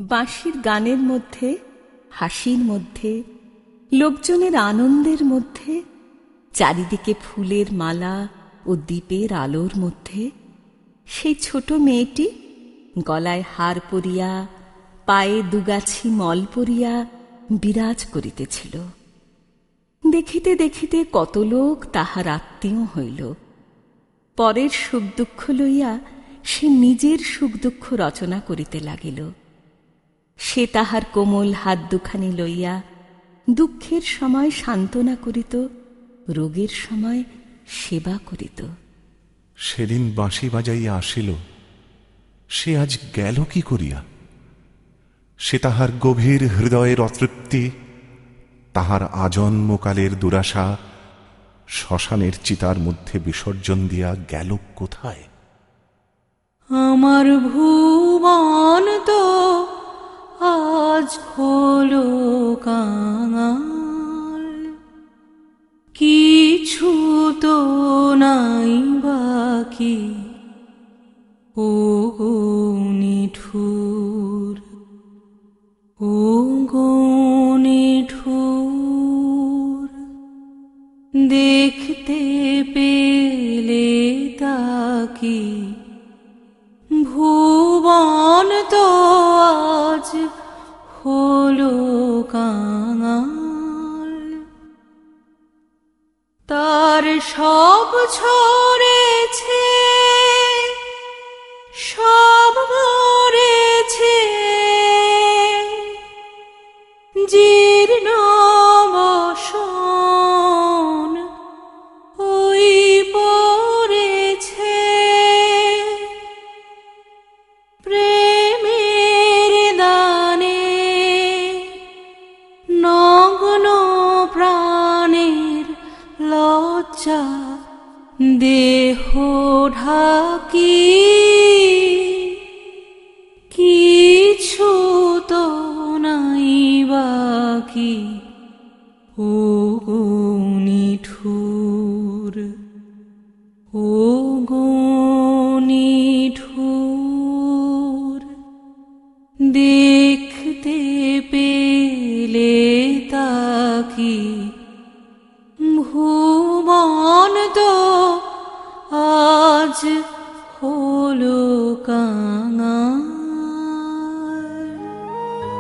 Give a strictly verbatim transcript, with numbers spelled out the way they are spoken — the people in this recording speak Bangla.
বাঁশির গানের মধ্যে, হাসির মধ্যে, লোকজনের আনন্দের মধ্যে, চারিদিকে ফুলের মালা ও দীপের আলোর মধ্যে সেই ছোট মেয়েটি গলায় হার পরিয়া, পায়ে দুগাছি মল পরিয়া বিরাজ করিতেছিল। দেখিতে দেখিতে কত লোক তাহার আত্মীয় হইল। পরের সুখ দুঃখ লইয়া সে নিজের সুখ দুঃখ রচনা করিতে লাগিল। সে তাহার কোমল হাত দুখানি লইয়া দুঃখের সময় সান্ত্বনা করিত, রোগের সময় সেবা করিত। সেদিন বাঁশি বাজাইয়া আসিল, সে আজ গেল কি করিয়া? সে তাহার গভীর হৃদয়ের অতৃপ্তি, তাহার আজন্মকালের দুরাশা শ্মশানের চিতার মধ্যে বিসর্জন দিয়া গেল কোথায়? আমার ভুবন তো আজ হলো কাঙাল, কিছু তো নাই বাকি। ও গো নিঠুর, ও গো নিঠুর, দেখতে পেলে তাকি ভুবন তো আজ হলো কাঙাল। তার সব ঝরেছে, সব মরেছে, জীর্ণ বসন ওই পড়েছে। প্রেমের দানে নগ্ন প্রাণের লজ্জা দেহ ঢাকি, কিছু তো নাই বাকি। ও গো নিঠুর, ও গো নিঠুর, দেখতে পেলে তাকি ভুবন তো আজ হলো কাঙাল।